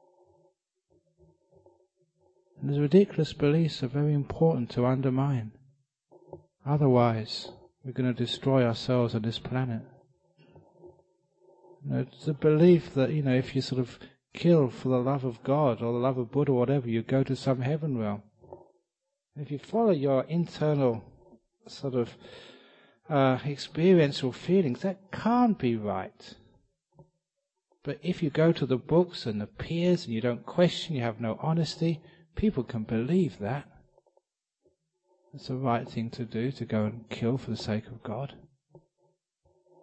And those ridiculous beliefs are very important to undermine. Otherwise, we're going to destroy ourselves on this planet. You know, it's the belief that, you know, if you sort of kill for the love of God or the love of Buddha or whatever, you go to some heaven realm. If you follow your internal sort of uh, experiential feelings, that can't be right. But if you go to the books and the peers and you don't question, you have no honesty, people can believe that. It's the right thing to do, to go and kill for the sake of God.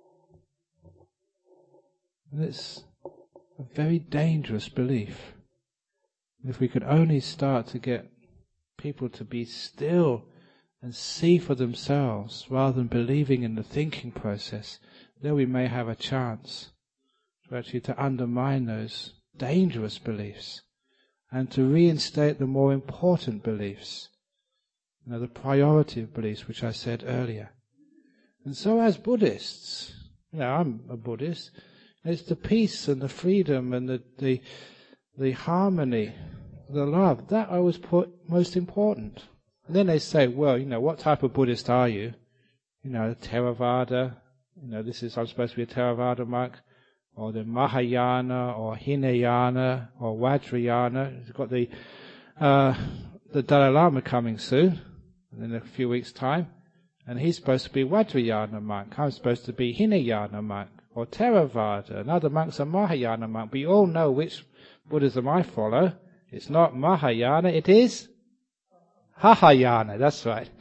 And it's a very dangerous belief. If we could only start to get people to be still and see for themselves rather than believing in the thinking process, then we may have a chance to actually to undermine those dangerous beliefs and to reinstate the more important beliefs, you know, the priority of beliefs which I said earlier. And so as Buddhists, you know, I'm a Buddhist, it's the peace and the freedom and the, the, the harmony, the love, that I always put most important. And then they say, well, you know, what type of Buddhist are you? You know, Theravada, you know, this is, I'm supposed to be a Theravada monk, or the Mahayana, or Hinayana, or Vajrayana. You've got the, uh, the Dalai Lama coming soon, in a few weeks' time, and he's supposed to be Vajrayana monk. I'm supposed to be Hinayana monk, or Theravada, and other monks are Mahayana monk. But you all know which Buddhism I follow. It's not Mahayana, it is Hahayana, that's right.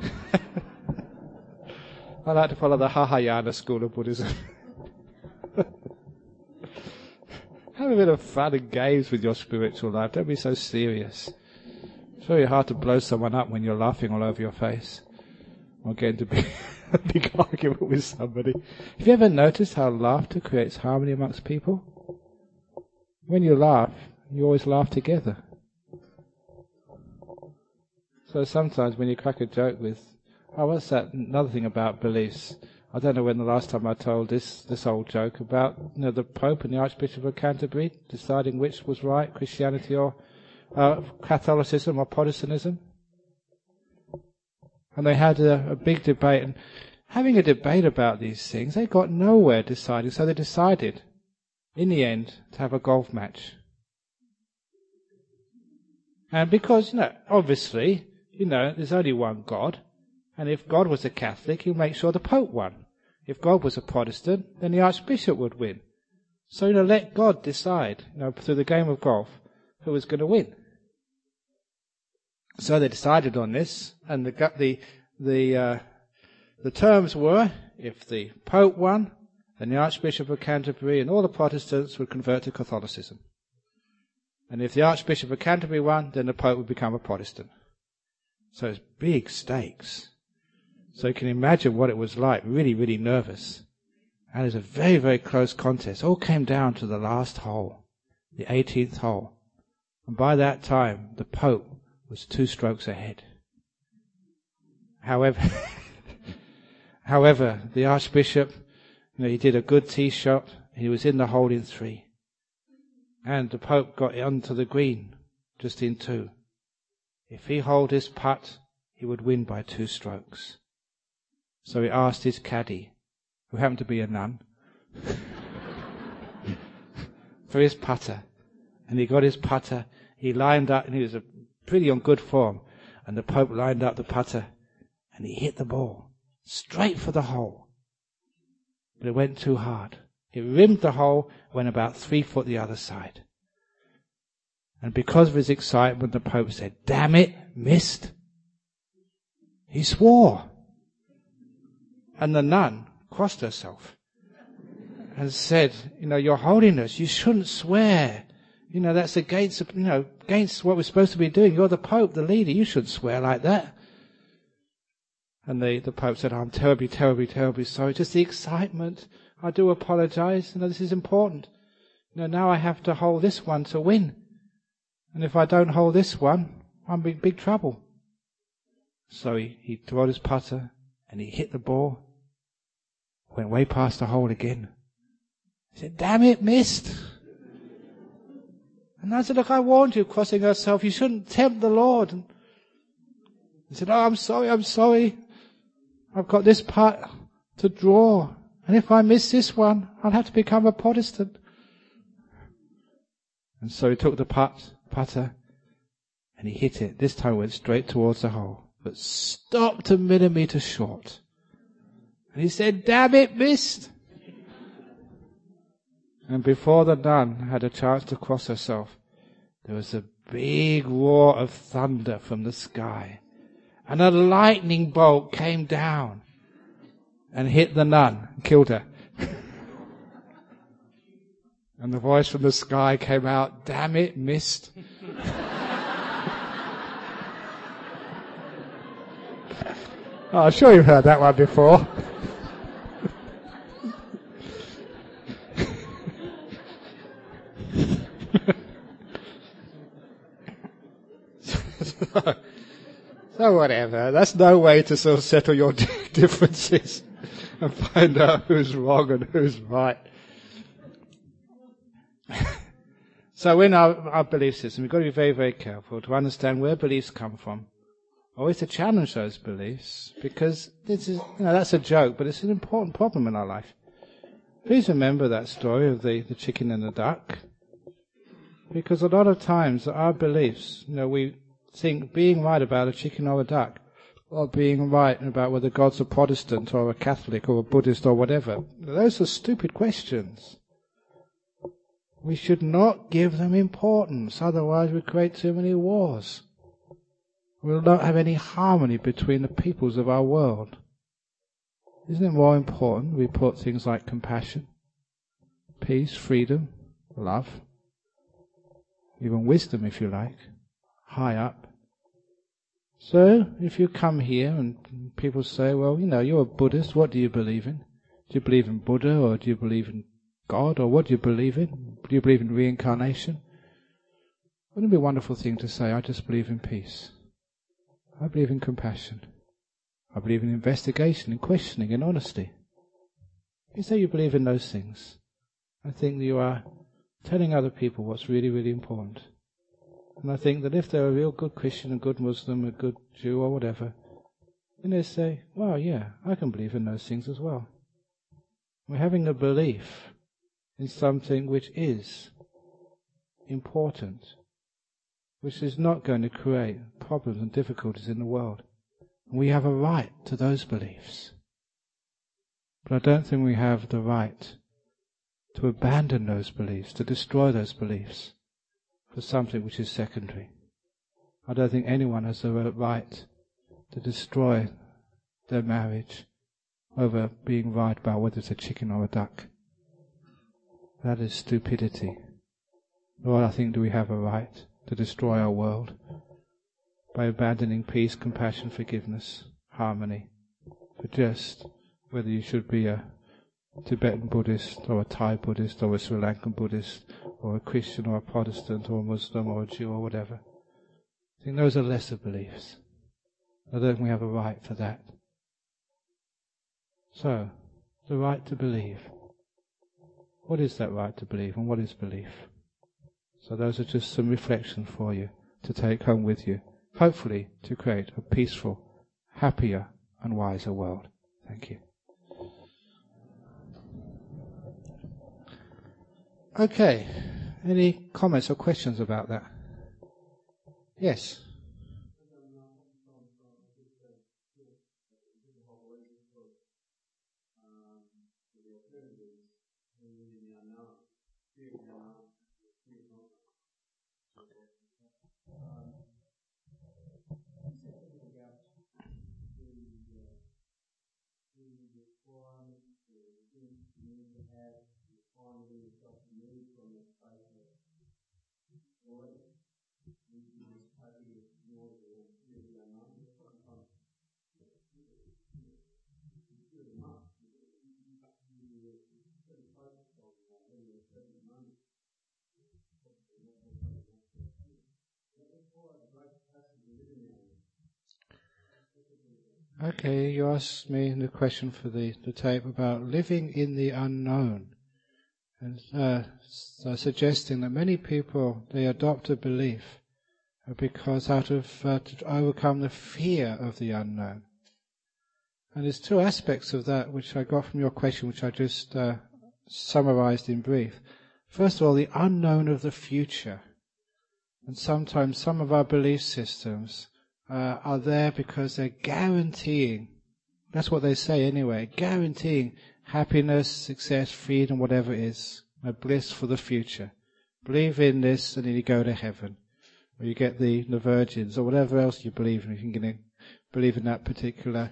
I like to follow the Hahayana school of Buddhism. Have a bit of fun and games with your spiritual life. Don't be so serious. It's very hard to blow someone up when you're laughing all over your face or get into big, a big argument with somebody. Have you ever noticed how laughter creates harmony amongst people? When you laugh, you always laugh together. So sometimes when you crack a joke with, oh, what's that? Another thing about beliefs. I don't know when the last time I told this this old joke about, you know, the Pope and the Archbishop of Canterbury deciding which was right, Christianity or uh, Catholicism or Protestantism. And they had a, a big debate, and having a debate about these things, they got nowhere deciding. So they decided, in the end, to have a golf match. And because, you know, obviously, you know, there's only one God. And if God was a Catholic, he'll make sure the Pope won. If God was a Protestant, then the Archbishop would win. So, you know, let God decide, you know, through the game of golf, who was going to win. So they decided on this, and the the the uh, the terms were, if the Pope won, then the Archbishop of Canterbury and all the Protestants would convert to Catholicism. And if the Archbishop of Canterbury won, then the Pope would become a Protestant. So it's big stakes. So you can imagine what it was like, really, really nervous. And it was a very, very close contest. It all came down to the last hole, the eighteenth hole. And by that time, the Pope was two strokes ahead. However, however, the Archbishop, you know, he did a good tee shot. He was in the hole in three. And the Pope got onto the green, just in two. If he holed his putt, he would win by two strokes. So he asked his caddy, who happened to be a nun, for his putter. And he got his putter, he lined up, and he was a, pretty on good form. And the Pope lined up the putter, and he hit the ball straight for the hole. But it went too hard. It rimmed the hole, went about three foot the other side. And because of his excitement, the Pope said, "Damn it, missed." He swore. And the nun crossed herself and said, you know, Your Holiness, you shouldn't swear. You know, that's against, you know, against what we're supposed to be doing. You're the Pope, the leader. You shouldn't swear like that. And the, the Pope said, oh, I'm terribly, terribly, terribly sorry. Just the excitement. I do apologize. You know, this is important. You know, now I have to hold this one to win. And if I don't hold this one, I'm in big trouble. So he, he threw his putter and he hit the ball. Went way past the hole again. He said, "Damn it, missed." And I said, "Look, I warned you, crossing herself. You shouldn't tempt the Lord." And he said, "Oh, I'm sorry, I'm sorry. I've got this putt to draw. And if I miss this one, I'll have to become a Protestant." And so he took the putt, putter and he hit it. This time went straight towards the hole, but stopped a millimetre short. And he said, "Damn it, missed." And before the nun had a chance to cross herself, there was a big roar of thunder from the sky. And a lightning bolt came down and hit the nun and killed her. And the voice from the sky came out, damn it, missed. Oh, I'm sure you've heard that one before. so, so whatever. That's no way to sort of settle your differences and find out who's wrong and who's right. So in our, our belief system, we've got to be very, very careful to understand where beliefs come from. Always to challenge those beliefs, because this is, you know, that's a joke, but it's an important problem in our life. Please remember that story of the, the chicken and the duck, because a lot of times our beliefs, you know, we think being right about a chicken or a duck, or being right about whether God's a Protestant or a Catholic or a Buddhist or whatever, those are stupid questions. We should not give them importance, otherwise we create too many wars. We'll not have any harmony between the peoples of our world. Isn't it more important we put things like compassion, peace, freedom, love, even wisdom if you like, high up? So, if you come here and people say, well, you know, you're a Buddhist, what do you believe in? Do you believe in Buddha, or do you believe in God, or what do you believe in? Do you believe in reincarnation? Wouldn't it be a wonderful thing to say, I just believe in peace. I believe in compassion. I believe in investigation, in questioning, in honesty. If you say you believe in those things, I think that you are telling other people what's really, really important. And I think that if they're a real good Christian, a good Muslim, a good Jew or whatever, then they say, well, yeah, I can believe in those things as well. We're having a belief in something which is important, which is not going to create problems and difficulties in the world. And we have a right to those beliefs. But I don't think we have the right to abandon those beliefs, to destroy those beliefs for something which is secondary. I don't think anyone has the right to destroy their marriage over being right about whether it's a chicken or a duck. That is stupidity. Nor, I think, do we have a right to destroy our world by abandoning peace, compassion, forgiveness, harmony, for just whether you should be a Tibetan Buddhist or a Thai Buddhist or a Sri Lankan Buddhist or a Christian or a Protestant or a Muslim or a Jew or whatever. I think those are lesser beliefs. I don't think we have a right for that. So, the right to believe. What is that right to believe, and what is belief? So those are just some reflections for you to take home with you, hopefully to create a peaceful, happier and wiser world. Thank you. Okay, any comments or questions about that? Yes. Okay, you asked me the question for the, the tape about living in the unknown, and uh, so suggesting that many people, they adopt a belief because out of uh, to overcome the fear of the unknown. And there's two aspects of that which I got from your question, which I just uh, summarized in brief. First of all, the unknown of the future. And sometimes some of our belief systems uh, are there because they're guaranteeing, that's what they say anyway, guaranteeing happiness, success, freedom, whatever it is, a bliss for the future. Believe in this and then you go to heaven. Or you get the, the virgins, or whatever else you believe in. You can get in, believe in that particular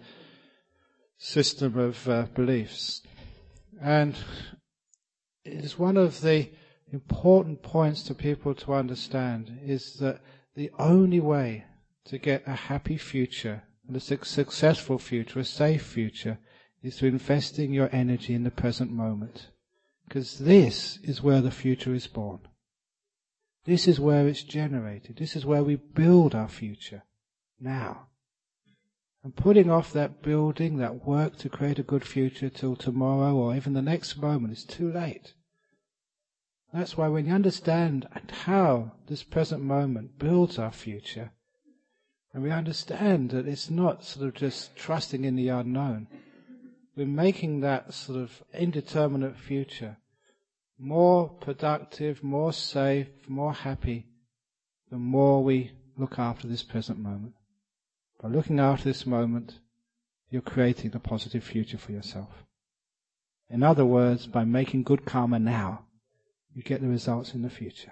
system of uh, beliefs. And it's one of the important points to people to understand is that the only way to get a happy future, and a su- successful future, a safe future, is to invest in your energy in the present moment. Because this is where the future is born. This is where it's generated. This is where we build our future. Now. And putting off that building, that work to create a good future till tomorrow or even the next moment is too late. That's why when you understand how this present moment builds our future, and we understand that it's not sort of just trusting in the unknown, we're making that sort of indeterminate future more productive, more safe, more happy, the more we look after this present moment. By looking after this moment, you're creating a positive future for yourself. In other words, by making good karma now, you get the results in the future.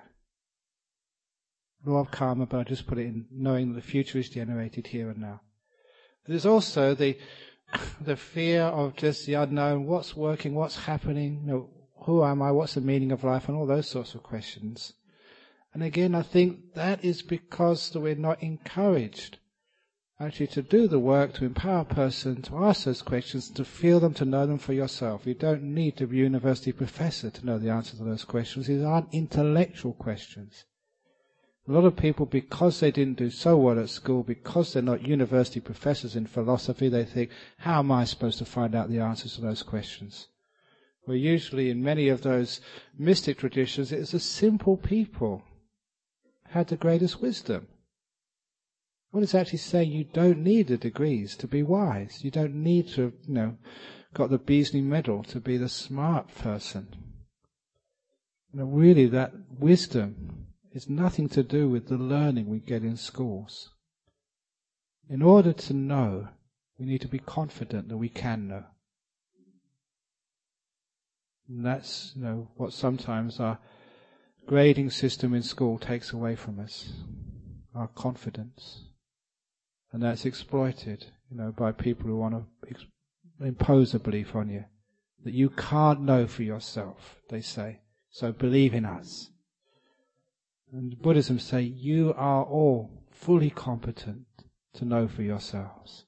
Law of karma, but I just put it in knowing that the future is generated here and now. There's also the the fear of just the unknown, what's working, what's happening, you know, who am I, what's the meaning of life, and all those sorts of questions. And again, I think that is because we're not encouraged actually to do the work, to empower a person, to ask those questions, to feel them, to know them for yourself. You don't need to be a university professor to know the answer to those questions. These aren't intellectual questions. A lot of people, because they didn't do so well at school, because they're not university professors in philosophy, they think, how am I supposed to find out the answers to those questions? Well, usually in many of those mystic traditions, it's the simple people who had the greatest wisdom. What it's actually saying, you don't need the degrees to be wise. You don't need to have, you know, got the Beasley Medal to be the smart person. You know, really, that wisdom is nothing to do with the learning we get in schools. In order to know, we need to be confident that we can know. And that's, you know, what sometimes our grading system in school takes away from us, our confidence. And that's exploited, you know, by people who want to ex- impose a belief on you that you can't know for yourself, they say. So believe in us. And Buddhism say you are all fully competent to know for yourselves.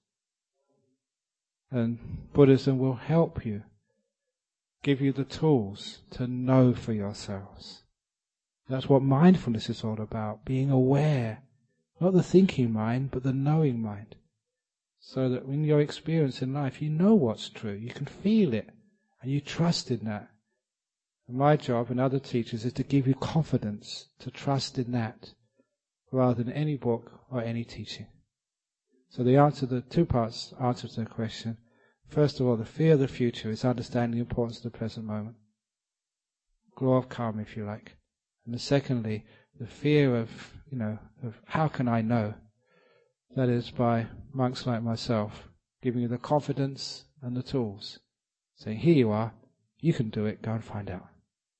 And Buddhism will help you, give you the tools to know for yourselves. That's what mindfulness is all about, being aware. Not the thinking mind, but the knowing mind. So that in your experience in life, you know what's true. You can feel it. And you trust in that. And my job and other teachers is to give you confidence to trust in that, rather than any book or any teaching. So the answer, the two parts answer to the question. First of all, the fear of the future is understanding the importance of the present moment. Law of karma, if you like. And the secondly, the fear of, you know, of how can I know? That is by monks like myself, giving you the confidence and the tools. Saying, here you are, you can do it, go and find out.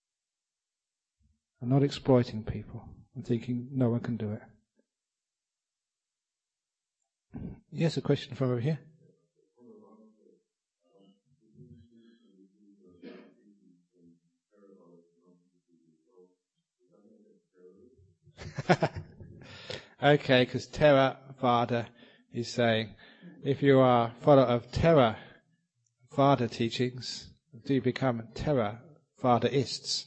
I'm not exploiting people and thinking no one can do it. Yes, a question from over here. Okay, because Theravada is saying, if you are a follower of Theravada teachings, do you become Theravadaists?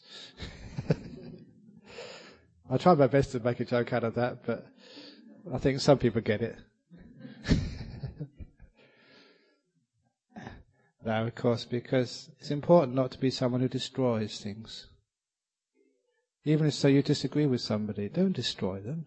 I try my best to make a joke out of that, but I think some people get it. No, of course, because it's important not to be someone who destroys things. Even if so you disagree with somebody, don't destroy them.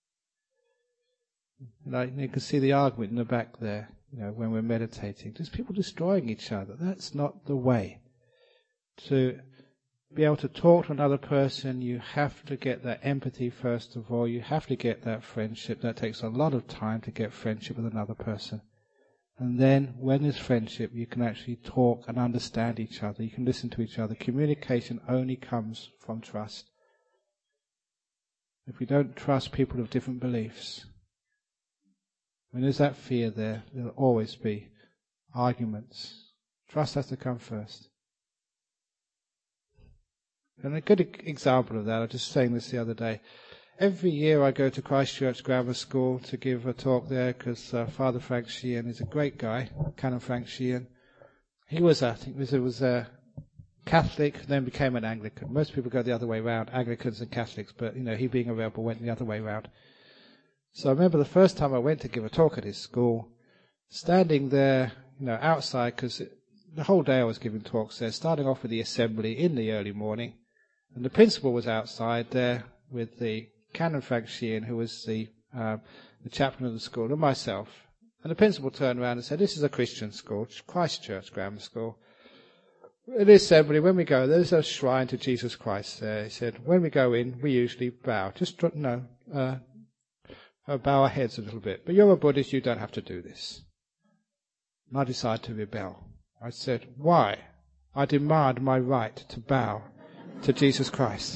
Like you can see the argument in the back there, you know, when we're meditating. There's people destroying each other. That's not the way. To be able to talk to another person, you have to get that empathy first of all. You have to get that friendship. That takes a lot of time to get friendship with another person. And then when there's friendship, you can actually talk and understand each other. You can listen to each other. Communication only comes from trust. If we don't trust people of different beliefs, when there's that fear there, there'll always be arguments. Trust has to come first. And a good e- example of that, I was just saying this the other day. Every year I go to Christchurch Grammar School to give a talk there because uh, Father Frank Sheehan is a great guy, Canon Frank Sheehan. He was, I think, was, was a Catholic, then became an Anglican. Most people go the other way round, Anglicans and Catholics, but, you know, he being a rebel went the other way round. So I remember the first time I went to give a talk at his school, standing there, you know, outside, because the whole day I was giving talks there, starting off with the assembly in the early morning, and the principal was outside there with the Canon Frank Sheehan, who was the uh, the chaplain of the school, and myself. And the principal turned around and said, "This is a Christian school, Christchurch Grammar School. At the assembly, when we go, there's a shrine to Jesus Christ there." He said, "When we go in, we usually bow. Just, no, uh, uh, bow our heads a little bit. But you're a Buddhist, you don't have to do this." And I decided to rebel. I said, "Why? I demand my right to bow to Jesus Christ."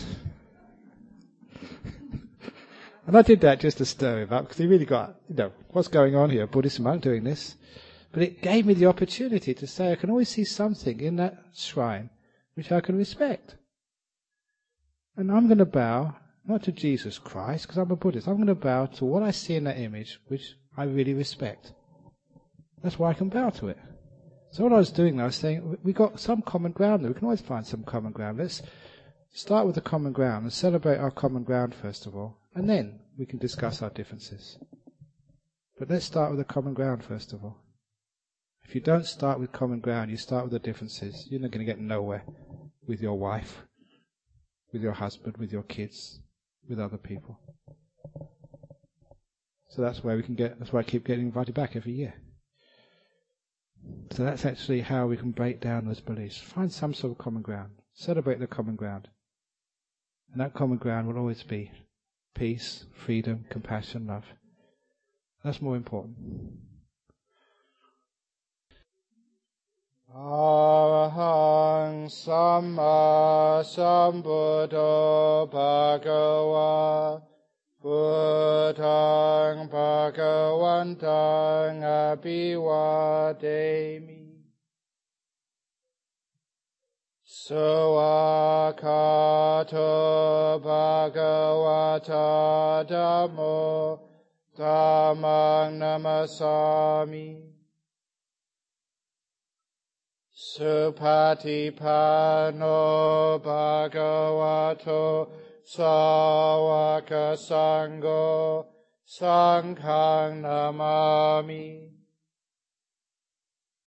And I did that just to stir him up, because he really got, you know, what's going on here? A Buddhist monk doing this? But it gave me the opportunity to say I can always see something in that shrine which I can respect. And I'm going to bow, not to Jesus Christ, because I'm a Buddhist. I'm going to bow to what I see in that image, which I really respect. That's why I can bow to it. So what I was doing now, I was saying, we got some common ground there. We can always find some common ground. Let's start with the common ground and celebrate our common ground first of all, and then we can discuss our differences. But let's start with the common ground first of all. If you don't start with common ground, you start with the differences, you're not going to get nowhere with your wife, with your husband, with your kids, with other people. So that's where we can get, that's why I keep getting invited back every year. So that's actually how we can break down those beliefs. Find some sort of common ground. Celebrate the common ground. And that common ground will always be peace, freedom, compassion, love. That's more important. Arahang Samma Sambuddho Bhagava Buddhaṃ Bhagavantaṃ Abhivademi Sawakato Bhagavata Dhammo Dhammang Namasami Supatipanno Bhagavato Sāvaka Sangho Sanghang Namami